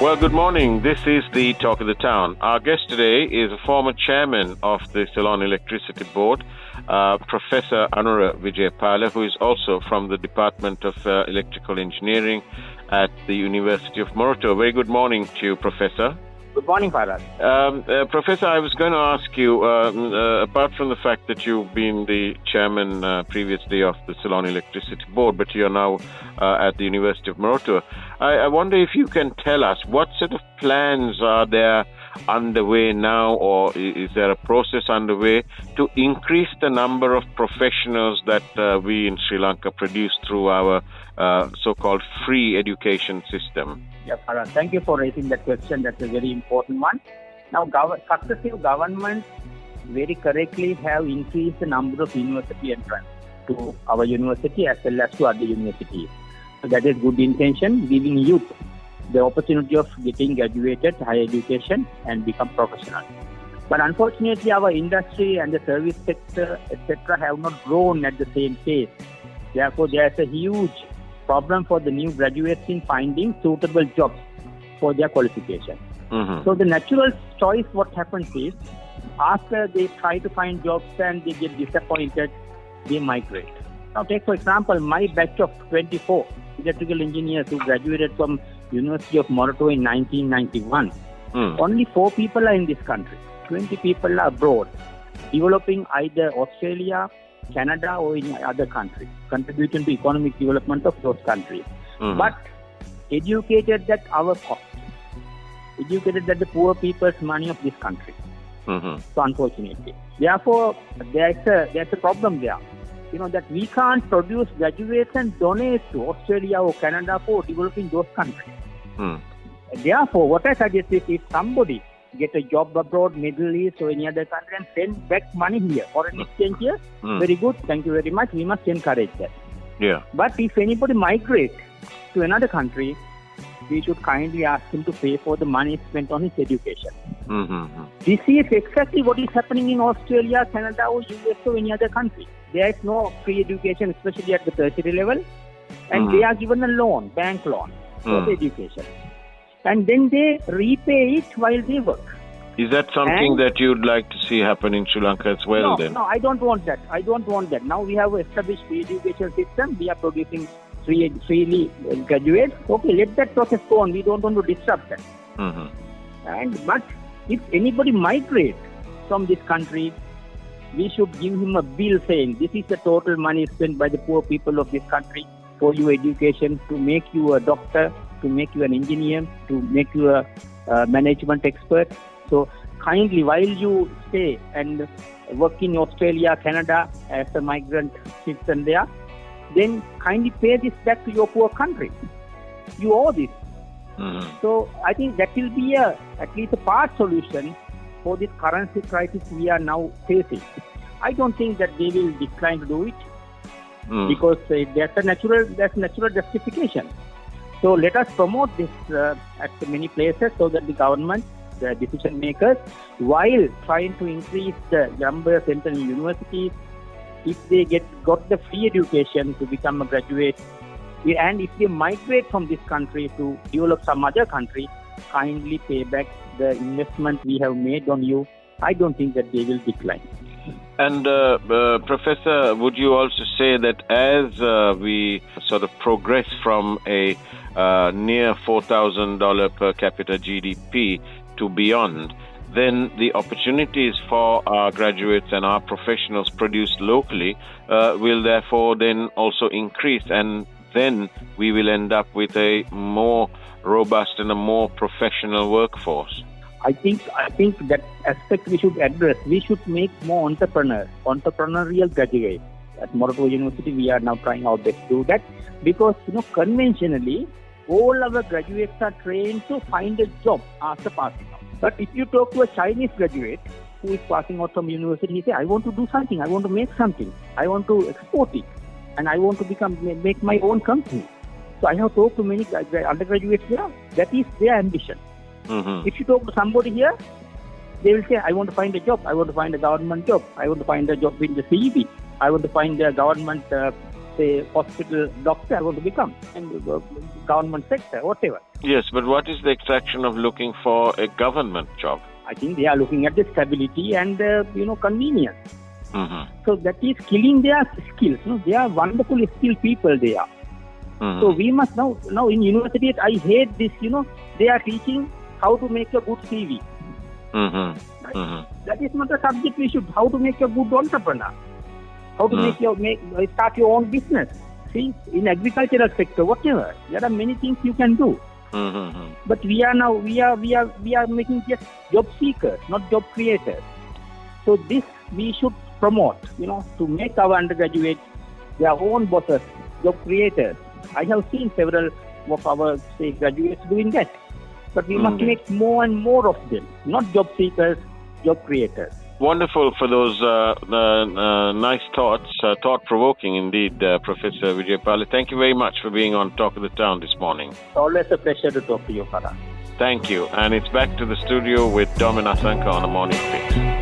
Well, good morning. This is the Talk of the Town. Our guest today is a former chairman of the Ceylon Electricity Board, Professor Anura Vijayapala, who is also from the Department of Electrical Engineering at the University of Moratuwa. Very good morning to you, Professor. Good morning, Farhad. Professor, I was going to ask you, apart from the fact that you've been the chairman previously of the Ceylon Electricity Board, but you're now at the University of Moratuwa, I wonder if you can tell us what sort of plans are there underway now, or is there a process underway to increase the number of professionals that we in Sri Lanka produce through our so-called free education system? Yeah, Farhad, thank you for raising that question. That's a very important one. Now, successive governments very correctly have increased the number of university entrants to our university as well as to other universities. So that is good intention, giving youth the opportunity of getting graduated, higher education and become professional. But unfortunately, our industry and the service sector, etc., have not grown at the same pace. Therefore, there is a huge problem for the new graduates in finding suitable jobs for their qualification. Mm-hmm. So the natural choice, what happens is, after they try to find jobs and they get disappointed, they migrate. Now take for example, my batch of 24 electrical engineers who graduated from University of Moratuwa in 1991. Only 4 people are in this country. 20 people are abroad, developing either Australia, Canada or in other countries, contributing to economic development of those countries. But educated at our cost, educated at the poor people's money of this country. So unfortunately, therefore there's a problem there. You know that we can't produce graduates and donate to Australia or Canada for developing those countries. Therefore, what I suggest is if somebody get a job abroad, Middle East or any other country and send back money here, foreign exchange here, very good, thank you very much, we must encourage that. Yeah. But if anybody migrates to another country, we should kindly ask him to pay for the money spent on his education. This is exactly what is happening in Australia, Canada or US or any other country. There is no free education, especially at the tertiary level, and they are given a loan, bank loan for the education. And then they repay it while they work. Is that something that you'd like to see happen in Sri Lanka as well? No, I don't want that. Now we have established free education system. We are producing freely graduates. Okay, let that process go on. We don't want to disrupt that. But if anybody migrates from this country, we should give him a bill saying this is the total money spent by the poor people of this country for your education, to make you a doctor, to make you an engineer, to make you a management expert. So kindly, while you stay and work in Australia, Canada as a migrant citizen there, then kindly pay this back to your poor country. You owe this. So I think that will be at least a part solution for this currency crisis we are now facing. I don't think that they will decline to do it because there's a natural justification. So let us promote this at many places so that the government, the decision makers, while trying to increase the number of central universities, if they got the free education to become a graduate, and if they migrate from this country to develop some other country, kindly pay back the investment we have made on you. I don't think that they will decline. And Professor, would you also say that as we sort of progress from a near $4,000 per capita GDP to beyond, then the opportunities for our graduates and our professionals produced locally will therefore then also increase, and then we will end up with a more robust and a more professional workforce? I think that aspect we should address. We should make more entrepreneurial graduates. At Moratuwa University, we are now trying our best to do that because, conventionally, all our graduates are trained to find a job after passing out. But if you talk to a Chinese graduate who is passing out from university, he says, I want to do something, I want to make something, I want to export it, and I want to make my own company. So I have talked to many undergraduates there. That is their ambition. If you talk to somebody here, they will say, I want to find a job, I want to find a government job, I want to find a job in the CEB, I want to find a government say, hospital doctor I want to become, and government sector, whatever. Yes, but what is the extraction of looking for a government job? I think they are looking at the stability and, convenience. Mm-hmm. So that is killing their skills. They are wonderful skilled people, they are. Mm-hmm. So we must now in universities, I hate this, they are teaching how to make a good CV. Mm-hmm. Right? Mm-hmm. That is not a subject we should, how to make a good entrepreneur. How to start your own business. See, in agricultural sector, whatever, there are many things you can do. Mm-hmm. But we are making just job seekers, not job creators. So this we should promote, to make our undergraduates their own bosses, job creators. I have seen several of our, graduates doing that. But we must make more and more of them, not job seekers, job creators. Wonderful for those nice thoughts, thought-provoking indeed, Professor Vijayapali. Thank you very much for being on Talk of the Town this morning. It's always a pleasure to talk to you, Farah. Thank you. And it's back to the studio with Dom and Asanka on the Morning Fix.